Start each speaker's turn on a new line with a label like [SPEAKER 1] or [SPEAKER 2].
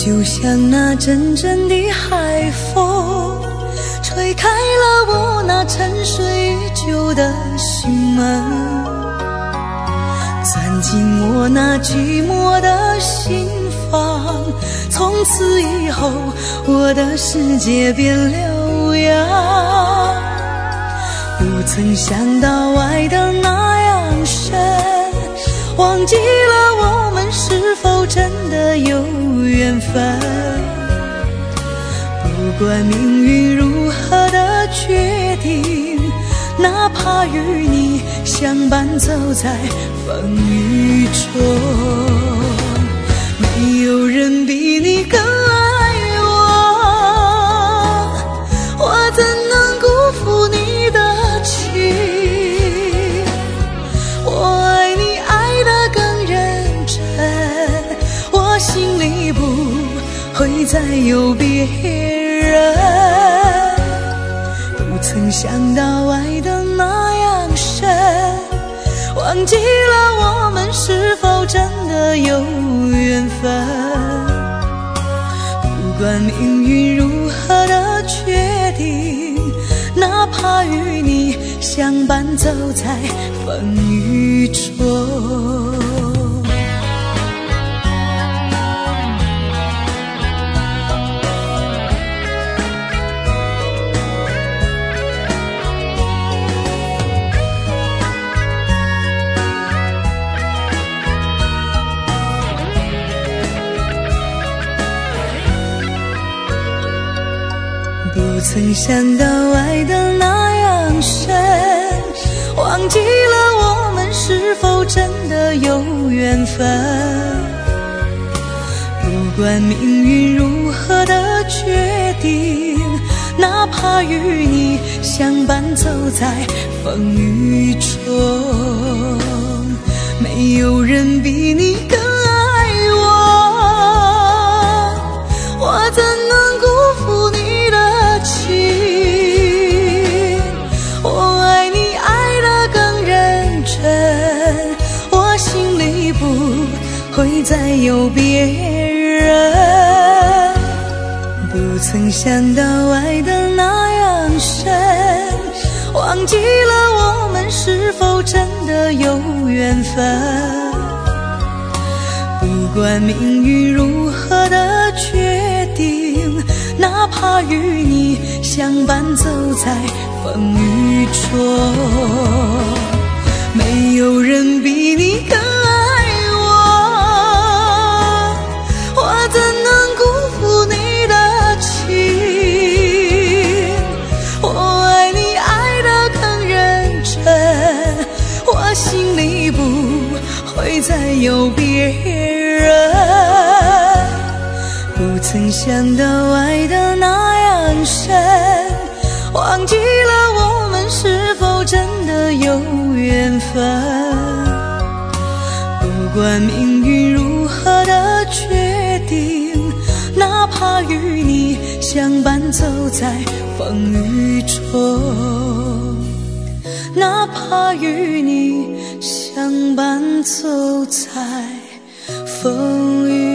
[SPEAKER 1] 就像那阵阵的海风，吹开了我那沉睡已久的心门，钻进我那寂寞的心房。从此以后，我的世界变了样，不曾想到爱的那样深，忘记了我们是否真的有缘分。不管命运如何的决定，哪怕与你相伴走在风雨中，没有人比你更爱我，我怎能辜负你的情？我爱你爱得更认真，我心里不会再有别人。不曾想到爱的那样深，忘记了我们是否真的有缘分。不管命运如何的决定，哪怕与你相伴走在风雨中。不曾想到爱的那样深，忘记了我们是否真的有缘分。不管命运如何的决定，哪怕与你相伴走在风雨中，没有人比你更爱我，我怎能辜负你的情？我爱你爱得更认真，我心里不会再有别人。不曾想到爱的那样深，忘记了我们是否真的有缘分。不管命运如何的决定，哪怕与你相伴走在风雨中，没有人比你更爱我，我怎能辜负你的情？我爱你爱得更认真，我心里不会再有别人。不曾想到爱的那样深，忘记了我们是否真的有缘分。不管命运如何的决定，哪怕与你相伴走在风雨中，哪怕与你相伴走在风雨